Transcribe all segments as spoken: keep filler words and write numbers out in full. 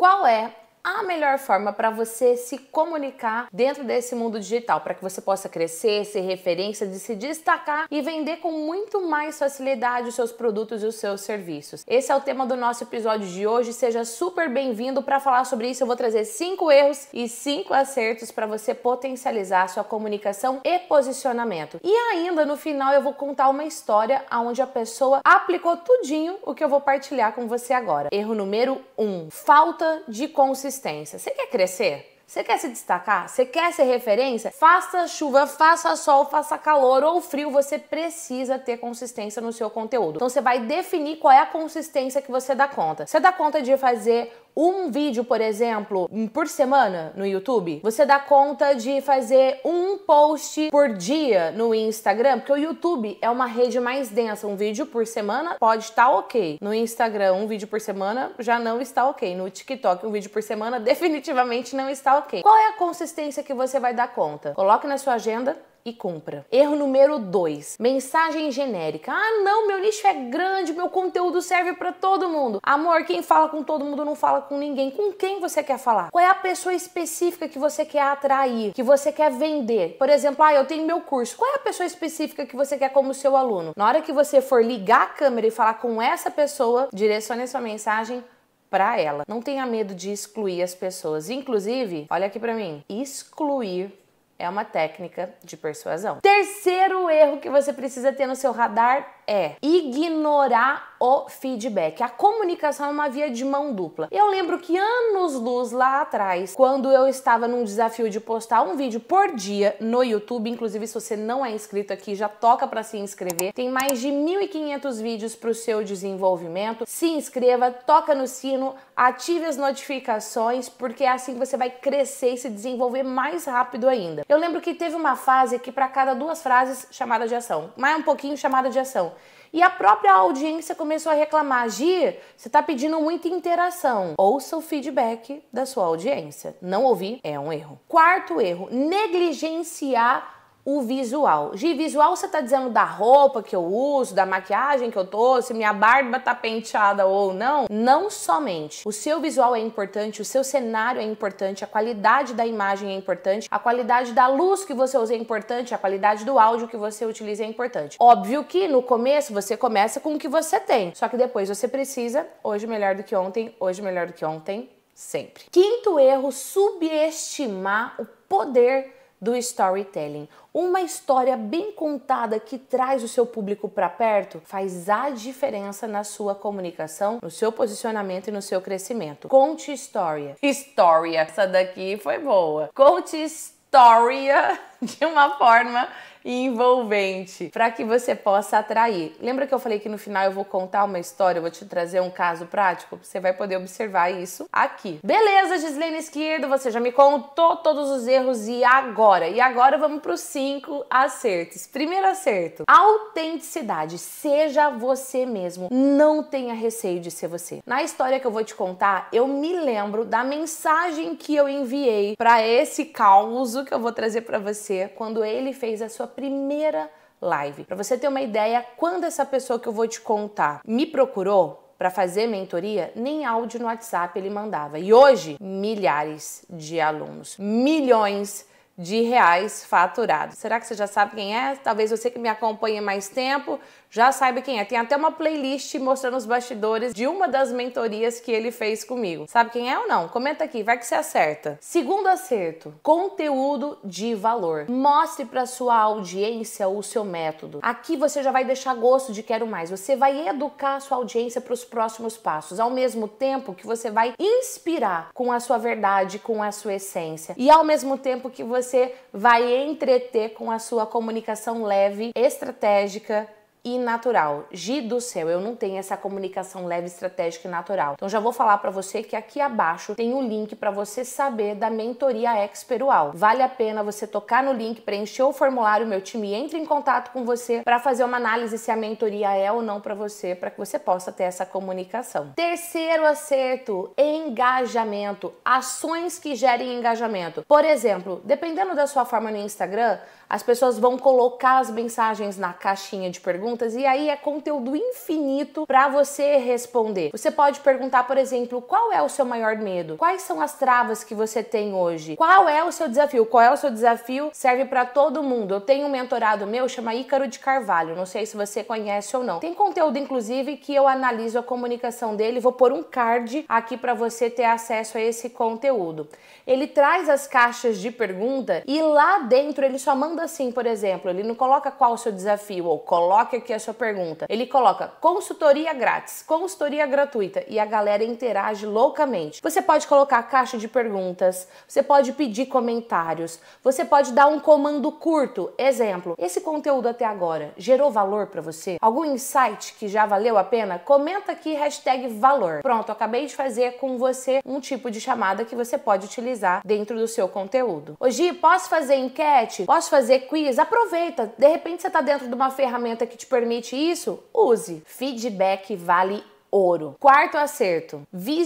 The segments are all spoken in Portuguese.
qual é a melhor forma para você se comunicar dentro desse mundo digital, para que você possa crescer, ser referência, de se destacar e vender com muito mais facilidade os seus produtos e os seus serviços. Esse é o tema do nosso episódio de hoje. Seja super bem-vindo. Para falar sobre isso, eu vou trazer cinco erros e cinco acertos para você potencializar a sua comunicação e posicionamento. E ainda no final eu vou contar uma história onde a pessoa aplicou tudinho o que eu vou partilhar com você agora. Erro número um: falta de consistência. Você quer crescer? Você quer se destacar? Você quer ser referência? Faça chuva, faça sol, faça calor ou frio, você precisa ter consistência no seu conteúdo. Então você vai definir qual é a consistência que você dá conta. Você dá conta de fazer um vídeo, por exemplo, por semana no YouTube? Você dá conta de fazer um post por dia no Instagram? Porque o YouTube é uma rede mais densa. Um vídeo por semana pode estar ok. No Instagram, um vídeo por semana já não está ok. No TikTok, um vídeo por semana definitivamente não está ok. Qual é a consistência que você vai dar conta? Coloque na sua agenda e cumpra. Erro número dois: mensagem genérica. Ah, não, meu nicho é grande, meu conteúdo serve para todo mundo. Amor, quem fala com todo mundo não fala com ninguém. Com quem você quer falar? Qual é a pessoa específica que você quer atrair, que você quer vender? Por exemplo, ah, eu tenho meu curso. Qual é a pessoa específica que você quer como seu aluno? Na hora que você for ligar a câmera e falar com essa pessoa, direcione sua mensagem para ela. Não tenha medo de excluir as pessoas. Inclusive, olha aqui para mim, excluir é uma técnica de persuasão. Terceiro erro que você precisa ter no seu radar é ignorar o feedback. A comunicação é uma via de mão dupla. Eu lembro que anos-luz lá atrás, quando eu estava num desafio de postar um vídeo por dia no YouTube, inclusive se você não é inscrito aqui, já toca para se inscrever. Tem mais de mil e quinhentos vídeos para o seu desenvolvimento. Se inscreva, toca no sino, ative as notificações, porque é assim que você vai crescer e se desenvolver mais rápido ainda. Eu lembro que teve uma fase que para cada duas frases, chamada de ação. Mais um pouquinho, chamada de ação. E a própria audiência começou a reclamar: Gi, você tá pedindo muita interação. Ouça o feedback da sua audiência. Não ouvir é um erro. Quarto erro: negligenciar o visual. Gi, visual você tá dizendo da roupa que eu uso, da maquiagem que eu tô, se minha barba tá penteada ou não? Não somente. O seu visual é importante, o seu cenário é importante, a qualidade da imagem é importante, a qualidade da luz que você usa é importante, a qualidade do áudio que você utiliza é importante. Óbvio que no começo você começa com o que você tem, só que depois você precisa, hoje melhor do que ontem, hoje melhor do que ontem, sempre. Quinto erro: subestimar o poder do storytelling. Uma história bem contada que traz o seu público para perto faz a diferença na sua comunicação, no seu posicionamento e no seu crescimento. Conte história. História. Essa daqui foi boa. Conte história de uma forma envolvente, para que você possa atrair. Lembra que eu falei que no final eu vou contar uma história, eu vou te trazer um caso prático? Você vai poder observar isso aqui. Beleza, Gislene Izquierdo, você já me contou todos os erros e agora? E agora vamos para os cinco acertos. Primeiro acerto: autenticidade. Seja você mesmo. Não tenha receio de ser você. Na história que eu vou te contar, eu me lembro da mensagem que eu enviei para esse caos que eu vou trazer para você quando ele fez a sua primeira live. Para você ter uma ideia, quando essa pessoa que eu vou te contar me procurou para fazer mentoria, nem áudio no WhatsApp ele mandava. E hoje, milhares de alunos, milhões de reais faturados. Será que você já sabe quem é? Talvez você que me acompanha mais tempo já saiba quem é. Tem até uma playlist mostrando os bastidores de uma das mentorias que ele fez comigo. Sabe quem é ou não? Comenta aqui, vai que você acerta. Segundo acerto: conteúdo de valor. Mostre para sua audiência o seu método. Aqui você já vai deixar gosto de quero mais. Você vai educar a sua audiência para os próximos passos, ao mesmo tempo que você vai inspirar com a sua verdade, com a sua essência. E ao mesmo tempo que você vai entreter com a sua comunicação leve, estratégica e natural. Gi do céu, eu não tenho essa comunicação leve, estratégica e natural. Então já vou falar para você que aqui abaixo tem um link para você saber da mentoria Experual. Vale a pena você tocar no link, preencher o formulário, meu time entra em contato com você para fazer uma análise se a mentoria é ou não para você, para que você possa ter essa comunicação. Terceiro acerto: engajamento. Ações que gerem engajamento. Por exemplo, dependendo da sua forma no Instagram, as pessoas vão colocar as mensagens na caixinha de perguntas perguntas e aí é conteúdo infinito para você responder. Você pode perguntar, por exemplo, qual é o seu maior medo? Quais são as travas que você tem hoje? Qual é o seu desafio? Qual é o seu desafio? Serve para todo mundo. Eu tenho um mentorado meu, chama Ícaro de Carvalho, não sei se você conhece ou não. Tem conteúdo, inclusive, que eu analiso a comunicação dele, vou pôr um card aqui para você ter acesso a esse conteúdo. Ele traz as caixas de pergunta e lá dentro ele só manda assim, por exemplo, ele não coloca qual o seu desafio ou coloque aqui a sua pergunta. Ele coloca consultoria grátis, consultoria gratuita e a galera interage loucamente. Você pode colocar caixa de perguntas, você pode pedir comentários, você pode dar um comando curto. Exemplo, esse conteúdo até agora gerou valor para você? Algum insight que já valeu a pena? Comenta aqui hashtag valor. Pronto, acabei de fazer com você um tipo de chamada que você pode utilizar dentro do seu conteúdo. Hoje, posso fazer enquete? Posso fazer quiz? Aproveita. De repente você está dentro de uma ferramenta que te permite isso? Use. Feedback vale ouro. Quarto acerto,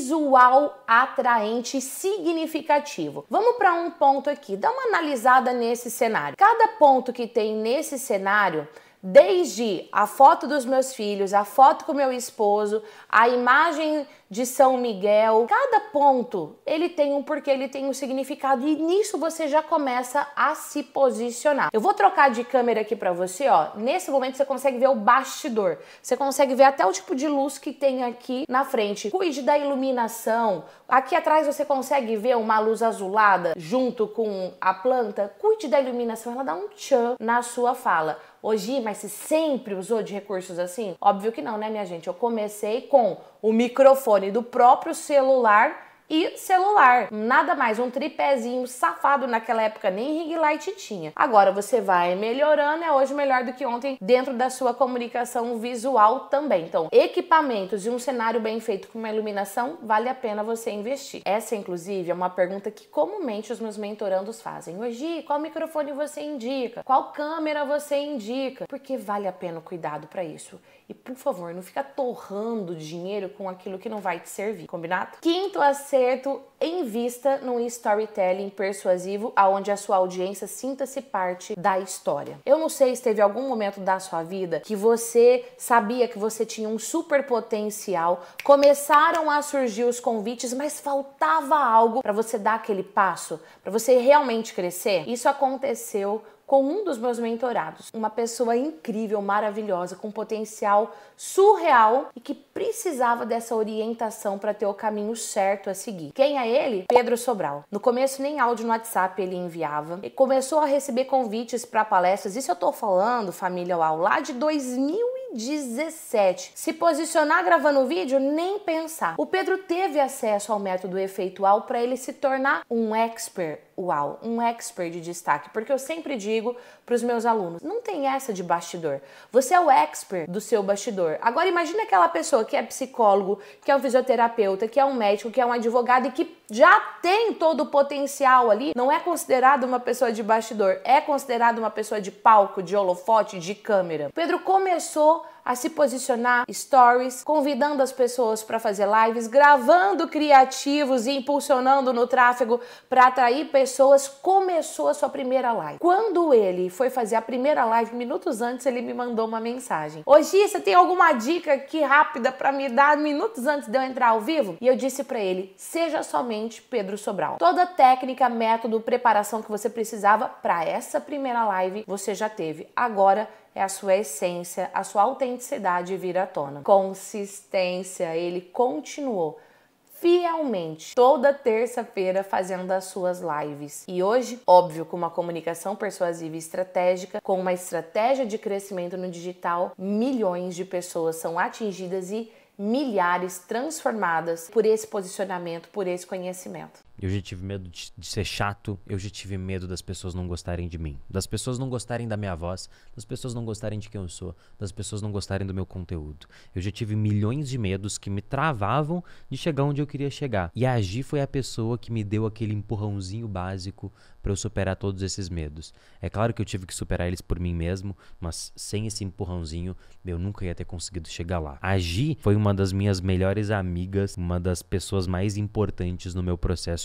visual atraente e significativo. Vamos para um ponto aqui, dá uma analisada nesse cenário. Cada ponto que tem nesse cenário, desde a foto dos meus filhos, a foto com meu esposo, a imagem de São Miguel, cada ponto ele tem um porquê, ele tem um significado e nisso você já começa a se posicionar. Eu vou trocar de câmera aqui para você, ó. Nesse momento você consegue ver o bastidor, você consegue ver até o tipo de luz que tem aqui na frente. Cuide da iluminação. Aqui atrás você consegue ver uma luz azulada junto com a planta. Cuide da iluminação, ela dá um tchan na sua fala. Hoje, mas você sempre usou de recursos assim? Óbvio que não, né, minha gente? Eu comecei com o microfone do próprio celular e celular. Nada mais, um tripézinho safado, naquela época nem ring light tinha. Agora você vai melhorando, é hoje melhor do que ontem dentro da sua comunicação visual também. Então, equipamentos e um cenário bem feito com uma iluminação, vale a pena você investir. Essa, inclusive, é uma pergunta que comumente os meus mentorandos fazem. Hoje, qual microfone você indica? Qual câmera você indica? Porque vale a pena o cuidado para isso. E, por favor, não fica torrando dinheiro com aquilo que não vai te servir, combinado? Quinto acerto, invista num storytelling persuasivo onde a sua audiência sinta-se parte da história. Eu não sei se teve algum momento da sua vida que você sabia que você tinha um super potencial, começaram a surgir os convites, mas faltava algo para você dar aquele passo, para você realmente crescer. Isso aconteceu com um dos meus mentorados, uma pessoa incrível, maravilhosa, com potencial surreal e que precisava dessa orientação para ter o caminho certo a seguir. Quem é ele? Pedro Sobral. No começo nem áudio no WhatsApp ele enviava e começou a receber convites para palestras. Isso eu tô falando, família Uau, lá de dois mil e dezessete. Se posicionar gravando vídeo, nem pensar. O Pedro teve acesso ao método efeitual para ele se tornar um expert Uau, um expert de destaque, porque eu sempre digo para os meus alunos, não tem essa de bastidor. Você é o expert do seu bastidor. Agora imagine aquela pessoa que é psicólogo, que é um fisioterapeuta, que é um médico, que é um advogado e que já tem todo o potencial ali, não é considerado uma pessoa de bastidor, é considerado uma pessoa de palco, de holofote, de câmera. Pedro começou a se posicionar stories, convidando as pessoas para fazer lives, gravando criativos e impulsionando no tráfego para atrair pessoas. Começou a sua primeira live. Quando ele foi fazer a primeira live, minutos antes ele me mandou uma mensagem. Hoje você tem alguma dica aqui rápida para me dar minutos antes de eu entrar ao vivo? E eu disse para ele, seja somente Pedro Sobral. Toda técnica, método, preparação que você precisava para essa primeira live, você já teve. Agora é a sua essência, a sua autenticidade vir à tona. Consistência, ele continuou fielmente toda terça-feira fazendo as suas lives. E hoje, óbvio, com uma comunicação persuasiva e estratégica, com uma estratégia de crescimento no digital, milhões de pessoas são atingidas e milhares transformadas por esse posicionamento, por esse conhecimento. Eu já tive medo de, de ser chato, eu já tive medo das pessoas não gostarem de mim, das pessoas não gostarem da minha voz, das pessoas não gostarem de quem eu sou, das pessoas não gostarem do meu conteúdo. Eu já tive milhões de medos que me travavam de chegar onde eu queria chegar. E a Gi foi a pessoa que me deu aquele empurrãozinho básico para eu superar todos esses medos. É claro que eu tive que superar eles por mim mesmo, mas sem esse empurrãozinho eu nunca ia ter conseguido chegar lá. A Gi foi uma das minhas melhores amigas, uma das pessoas mais importantes no meu processo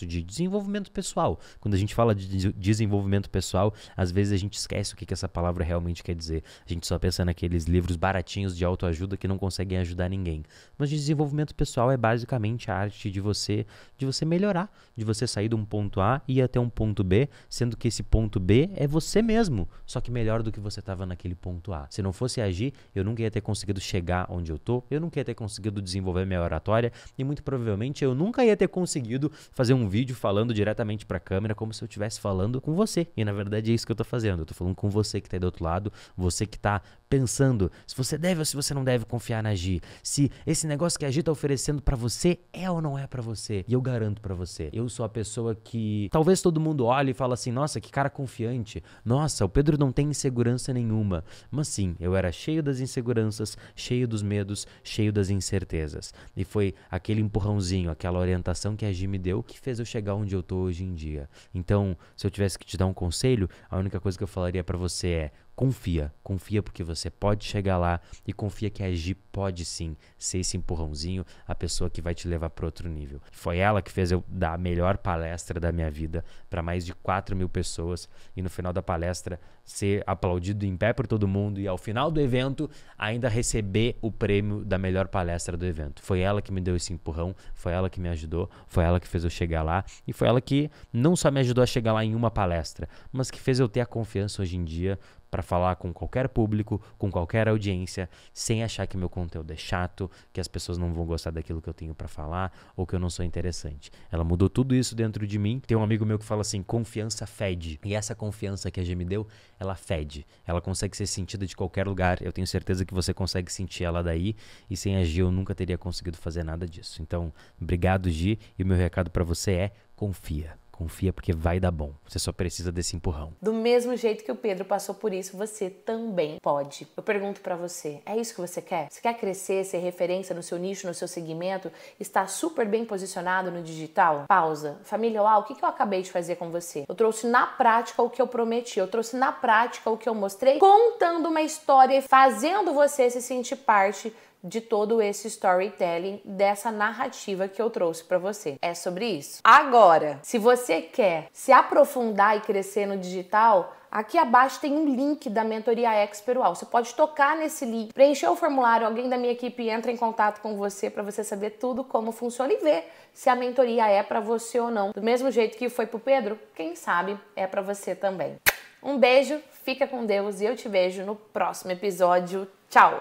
processo de desenvolvimento pessoal. Quando a gente fala de desenvolvimento pessoal, às vezes a gente esquece o que, que essa palavra realmente quer dizer. A gente só pensa naqueles livros baratinhos de autoajuda que não conseguem ajudar ninguém. Mas desenvolvimento pessoal é basicamente a arte de você, de você melhorar, de você sair de um ponto A e ir até um ponto B, sendo que esse ponto B é você mesmo, só que melhor do que você estava naquele ponto A. Se não fosse agir, eu nunca ia ter conseguido chegar onde eu tô, eu nunca ia ter conseguido desenvolver minha oratória e muito provavelmente eu nunca ia ter conseguido fazer um vídeo falando diretamente para a câmera como se eu estivesse falando com você. E na verdade é isso que eu tô fazendo, eu tô falando com você que tá aí do outro lado, você que tá pensando se você deve ou se você não deve confiar na Gi, se esse negócio que a Gi tá oferecendo para você é ou não é para você. E eu garanto para você, eu sou a pessoa que talvez todo mundo olhe e fala assim, nossa, que cara confiante, nossa, o Pedro não tem insegurança nenhuma. Mas sim, eu era cheio das inseguranças, cheio dos medos, cheio das incertezas. E foi aquele empurrãozinho, aquela orientação que a Gi me deu que fez eu chegar onde eu tô hoje em dia. Então, se eu tivesse que te dar um conselho, a única coisa que eu falaria para você é confia, confia porque você pode chegar lá e confia que a Gi pode sim ser esse empurrãozinho, a pessoa que vai te levar para outro nível. Foi ela que fez eu dar a melhor palestra da minha vida para mais de quatro mil pessoas e no final da palestra ser aplaudido em pé por todo mundo e ao final do evento ainda receber o prêmio da melhor palestra do evento. Foi ela que me deu esse empurrão, foi ela que me ajudou, foi ela que fez eu chegar lá e foi ela que não só me ajudou a chegar lá em uma palestra, mas que fez eu ter a confiança hoje em dia para falar com qualquer público, com qualquer audiência, sem achar que meu conteúdo é chato, que as pessoas não vão gostar daquilo que eu tenho para falar ou que eu não sou interessante. Ela mudou tudo isso dentro de mim. Tem um amigo meu que fala assim, confiança fede. E essa confiança que a Gi me deu, ela fede. Ela consegue ser sentida de qualquer lugar. Eu tenho certeza que você consegue sentir ela daí. E sem a Gi eu nunca teria conseguido fazer nada disso. Então, obrigado, Gi. E o meu recado para você é, confia. Confia porque vai dar bom. Você só precisa desse empurrão. Do mesmo jeito que o Pedro passou por isso, você também pode. Eu pergunto pra você, é isso que você quer? Você quer crescer, ser referência no seu nicho, no seu segmento? Estar super bem posicionado no digital? Pausa. Família, uau, o que eu acabei de fazer com você? Eu trouxe na prática o que eu prometi. Eu trouxe na prática o que eu mostrei, contando uma história e fazendo você se sentir parte de todo esse storytelling, dessa narrativa que eu trouxe para você. É sobre isso. Agora, se você quer se aprofundar e crescer no digital, aqui abaixo tem um link da mentoria Expert U A U. Você pode tocar nesse link, preencher o formulário, alguém da minha equipe entra em contato com você para você saber tudo como funciona e ver se a mentoria é para você ou não. Do mesmo jeito que foi pro Pedro, quem sabe é para você também. Um beijo, fica com Deus e eu te vejo no próximo episódio. Tchau!